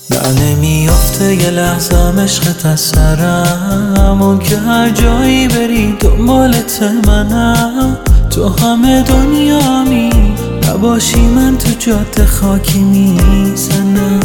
نه نمیافته یه لحظه عشقت از سرم، اون که هر جایی بری دنبالت منم. تو همه دنیامی نباشی من تو جاده خاکی میزنم.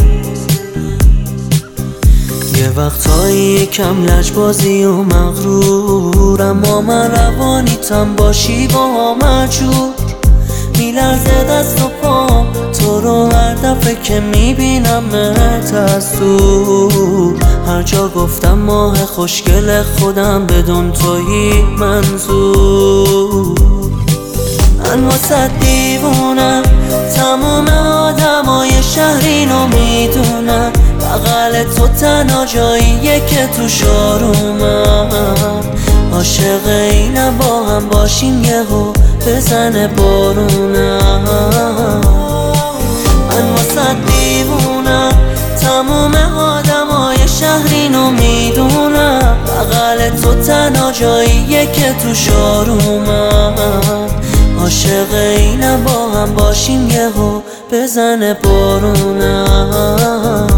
یه وقتایی یکم لجبازی و مغرورم، اما من روانیتم باشی با مجور. میلرزه دست و پام تو رو هر دفعه که میبینمت از دور. هر جا گفتم ماه خوشگل خودم بدون تویی منظور. من واسه دیوونم، تموم آدمای شهر اینو میدونم. بغل تو تنها جاییه که تو شارومم. عاشق اینم با هم باشیم یهو بزنه بارونم. من واسه دیوونم، تموم آدمای شهر اینو میدونم. بغل تو تنها جاییه که تو شارومم. عاشق اینم با هم باشیم یهو بزنه بارونم.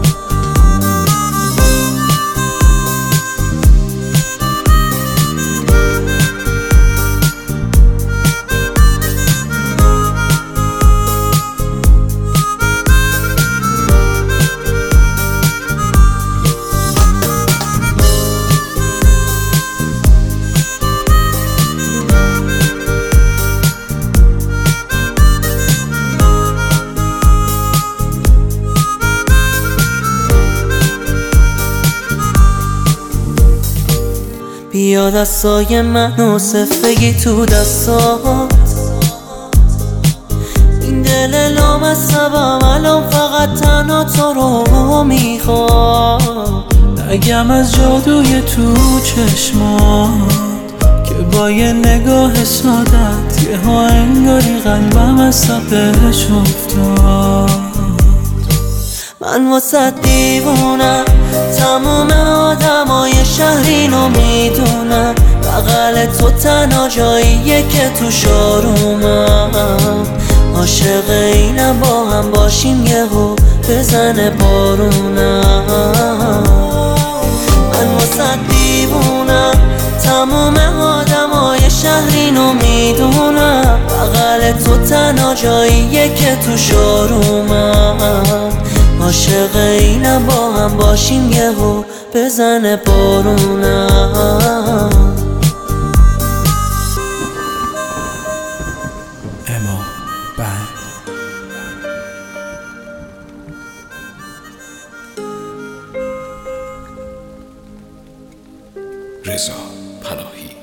بیا دستای منو صفگی تو دستات. این دل لامصبم الان فقط تنها تو رو میخواد. نگم از جادوی تو چشمات که با یه نگاه سادت یه ها انگاری قلبم از تپش افتاد. من واسه دیوونم، تموم آدمای شهر اینو میدونم. بغل تو تنها جاییه که تو شارومم. عاشق اینم با هم باشیم یهو بزنه بارونم. من واسه دیوونم، تموم آدمای شهر اینو میدونم. بغل تو تنها جاییه که تو شارومم. عاشق اینم با هم باشیم یهو بزنه بارونم. اما بند رضا پناهی.